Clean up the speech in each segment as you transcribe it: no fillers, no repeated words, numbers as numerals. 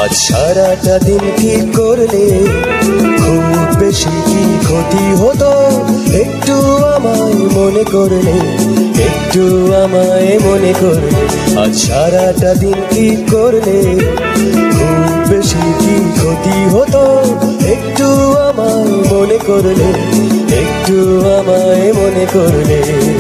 আজ সারাটা দিন কি করলে, খুব বেশি কি ক্ষতি হতো, একটু আমায় মনে করলে, একটু আমায় মনে করলে। আজ সারাটা দিন কি করলে, খুব বেশি কি ক্ষতি হতো, একটু আমায় মনে করলে, একটু আমায় মনে করলে।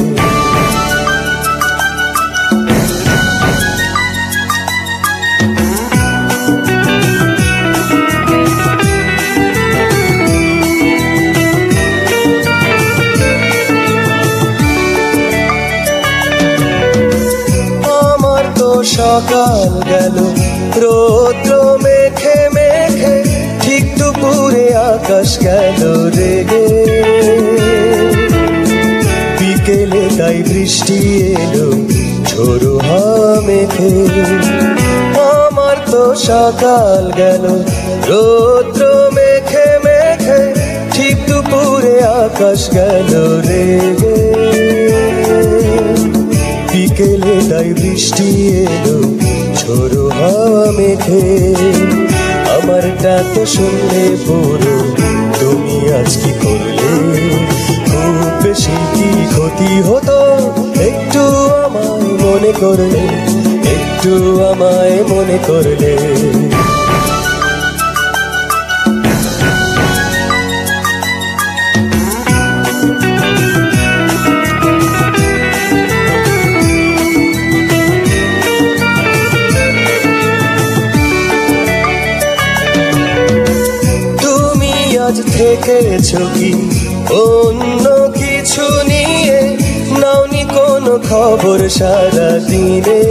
সকাল গেল রৌদ্র মেখে মেখে, ঠিক দুপুরে আকাশ গেল রেগে। বিকেলে তাই বৃষ্টি এলো ঝোড়ো হাওয়া মেখে। আমার তো সকাল গেল রৌদ্র মেখে মেখে, ঠিক দুপুরে আকাশ গেল রেগে। বিকেলে তাই বৃষ্টি এলো ঝোড়ো হাওয়া মেখে। আমারটা তো শুনলে পুরো, তুমি আজ কি করলে, খুব বেশি কি ক্ষতি হতো, একটু আমায় মনে করলে, একটু আমায় মনে করলে। আজ থেকেছো কি অন্য কিছু নিয়ে, নাওনি কোনো খবর সারা দিনে।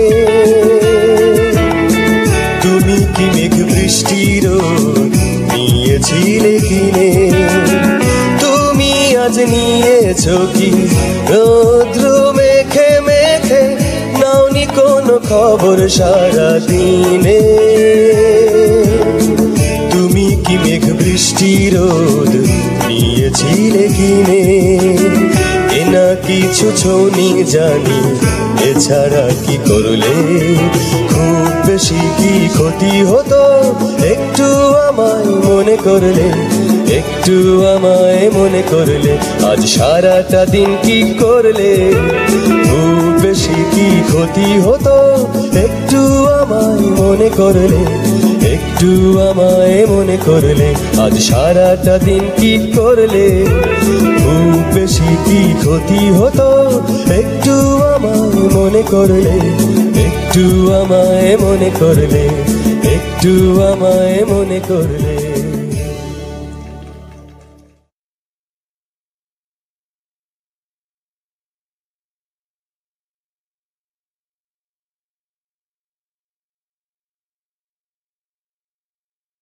তুমি কি মেঘ বৃষ্টির নিয়েছিলে কিনে, তুমি আজ নিয়েছো কি রৌদ্র মেখে মেখে, নাওনি কোনো খবর সারা দিনে। তুমি কি মেঘ বৃষ্টি রোদ নিয়েছিলে কিনে, এনা কিছু ছৌনি জানি, এছাড়া কি করলে, খুব বেশি কি ক্ষতি হতো, একটু আমায় মনে করলে, একটু আমায় মনে করলে। আজ সারাটা দিন কি করলে, খুব বেশি কি ক্ষতি হতো, একটু আমায় মনে করলে, একটু আমায় মনে করলে। আজ সারাটা দিন কি করলে, খুব বেশি কি ক্ষতি হতো, একটু আমায় মনে করলে, একটু আমায় মনে করলে, একটু আমায় মনে করলে।